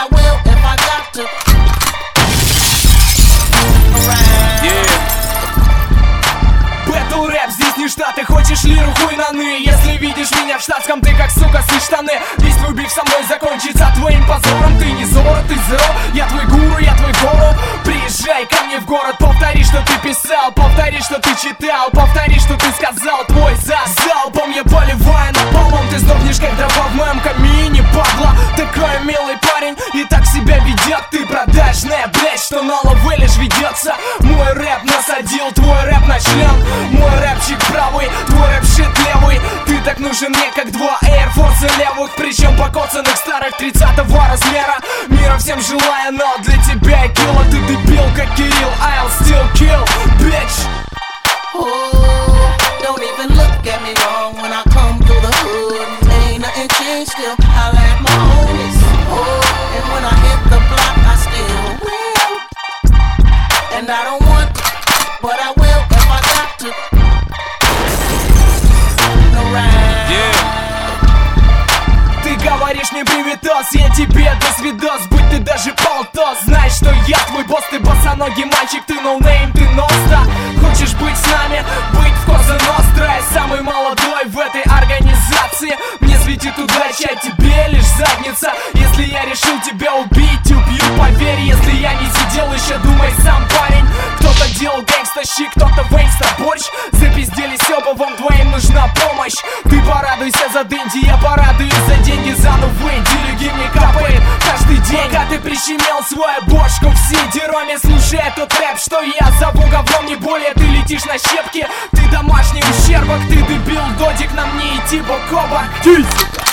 will if I got to. Бэтл рэп, здесь не Штаты, хочешь лиру, хуй на ны. Если видишь меня в штатском, ты как сука сы штаны. Весь твой биф со мной закончится твоим позором. Ты не Зора, ты зеро, я твой гуру, я твой гору. Приезжай ко мне в город, повтори, что ты писал, повтори, что ты читал, повтори, что ты сказал. Твой залпом я поливаю напалмом. Ты сдохнешь, как дрова в моем камине, падла. Такой милый парень и так себя ведет. Ты продажная, блять, что на лавы лишь ведется. Мой рэп насадил, твой рэп на член. Мой рэпчик правый, твой рэп-шит левый. Ты так нужен мне, как два Air Force левых. Причем покоцанных старых 30-го размера. Мира всем желаю, но для тебя я килл. А ты дебил, как Кирилл, I'll still kill, bitch. Oh, don't even look at me wrong when I come through the hood. Ain't nothing changed still, I like my homies. Oh, and when I hit the block, I still will. And I don't want to, but I will if I got to. No ride. Ты говоришь мне привитос, я тебе до свидос. Будь ты даже полтос, знаешь, что я твой босс. Ты босоногий мальчик, ты ноунейм, ты носта. Хочешь быть с нами, быть в Коза Ностра. Я самый молодой в этой организации. Мне светит удача, а тебе лишь задница. Если я решил тебя убить, убью, поверь. Если я не сидел еще, думай сам, парень. Кто-то делал гэнгста-щи, кто-то вейнста-борщ. Запизделись оба, вам двоим нужна помощь. Ты порадуйся за дынди, я порадуюсь за деньги. За новые дилюги мне капает каждый день. Пока ты прищемил свою бошку в сидероме, слушай этот рэп, что я зову говном. Не более ты летишь на щепки, ты домашний ущербок. Ты дебил, додик, нам не идти бок о бок.